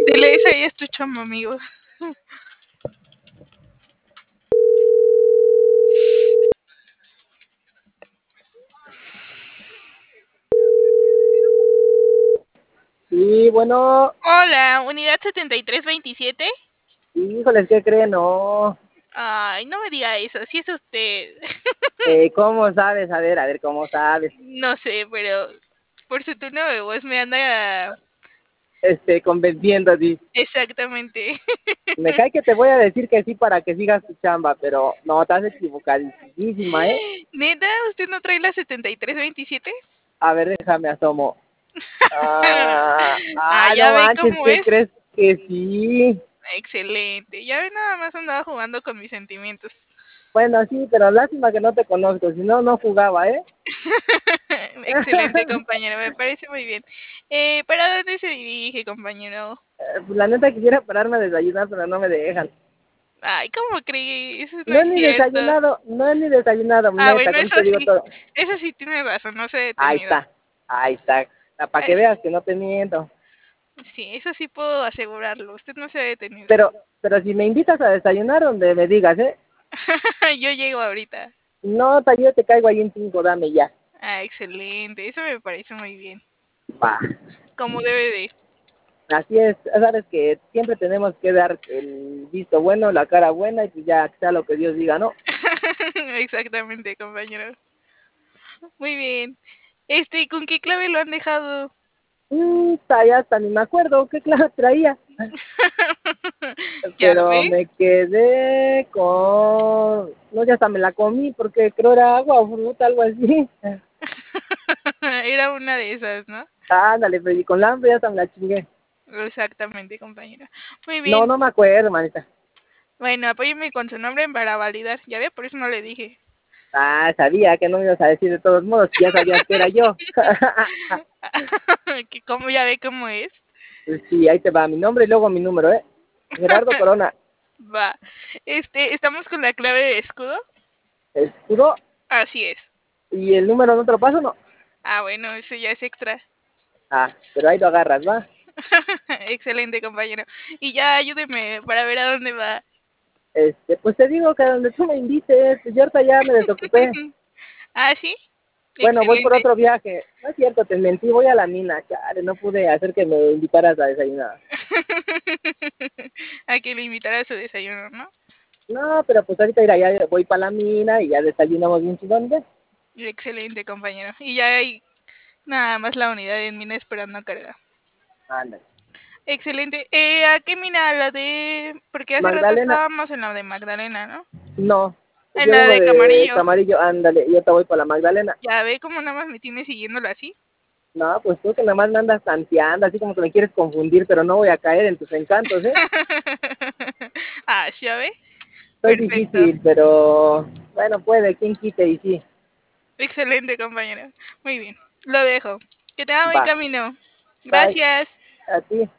Dile, esa ya es tu chamba, amigo. Sí, bueno, Hola, unidad 7327. híjoles, ¿qué creen? No. Ay, no me diga eso, si es usted. ¿Cómo sabes? A ver, ¿cómo sabes? No sé, pero por su tono de voz me anda... Convenciendo, sí. Exactamente. Me cae que te voy a decir que sí para que sigas tu chamba, pero no, estás equivocadísima, ¿eh? ¿Neta? ¿Usted no trae la 7327? A ver, déjame asomo. Ya No ve manches, cómo ¿qué es. crees que sí? Excelente. Ya ve, nada más andaba jugando con mis sentimientos. Bueno, sí, pero lástima que no te conozco, si no, no jugaba, ¿eh? Excelente, compañero, me parece muy bien. ¿Para dónde se dirige, compañero? Pues la neta quisiera pararme a desayunar, pero no me dejan. Ay, ¿cómo crees? Eso no No he es ni cierto. desayunado, no he ni desayunado, neta, Bueno, con te digo todo. eso sí tiene razón, no se ha Ahí detenido. está, ahí está. Para que Ay, veas que no te miento. sí, eso sí puedo asegurarlo, usted no se ha detenido. Pero si me invitas a desayunar donde me digas, ¿eh? Yo llego ahorita. No, yo te caigo ahí en 5, dame ya. Excelente, eso me parece muy bien, Va. como debe de. Así es, sabes que siempre tenemos que dar el visto bueno, la cara buena y pues ya sea lo que Dios diga, ¿no? Exactamente, compañero. Muy bien. ¿Con qué clave lo han dejado? Ya hasta ni me acuerdo qué clase traía. ¿Ya Pero ve? me quedé con... No, ya hasta me la comí porque creo era agua o fruta, algo así. Era una de esas, ¿no? Ándale, pero y con la hambre ya hasta me la chingué. Exactamente, compañero. Muy No, bien. no me acuerdo, manita. Bueno, apóyeme con su nombre para validar. Ya ve, por eso no le dije. Sabía que no me ibas a decir de todos modos, ya sabías que era yo. Que como ya ve cómo es. Pues sí, ahí te va mi nombre y luego mi número, ¿eh? Gerardo Corona. Va. Estamos con la clave de escudo. Escudo. Así es. ¿Y el número no te lo paso, no? Bueno, eso ya es extra. Pero ahí lo agarras, ¿va? Excelente, compañero. Y ya ayúdeme para ver a dónde va. Pues te digo que a donde tú me invites, pues yo ahorita ya me desocupé. ¿Sí? Bueno, voy por Excelente. otro viaje. No es cierto, te mentí, voy a la mina. Chale, no pude hacer que me invitaras a desayunar. A que le invitara a su desayuno, ¿no? No, pero pues ahorita ya voy para la mina y ya desayunamos bien chingón, ¿ves? Excelente, compañero. Y ya hay nada más la unidad en mina esperando a carga. Ándale. Excelente. ¿A qué mina? La de... Porque hace rato Magdalena, estábamos en la de Magdalena, ¿no? no. En Yo la vengo de de Camarillo. Camarillo, ándale, y ahorita voy para la Magdalena. Ya ve cómo nada más me tiene siguiéndolo así. No, pues tú que nada más me andas tanteando, así como que me quieres confundir, pero no voy a caer en tus encantos, ¿eh? Ya ve. Soy Perfecto. difícil, pero bueno, puede, quien quite y sí. Excelente, compañero. Muy bien. Lo dejo. Que tenga buen Va, camino. bye, Gracias. a ti.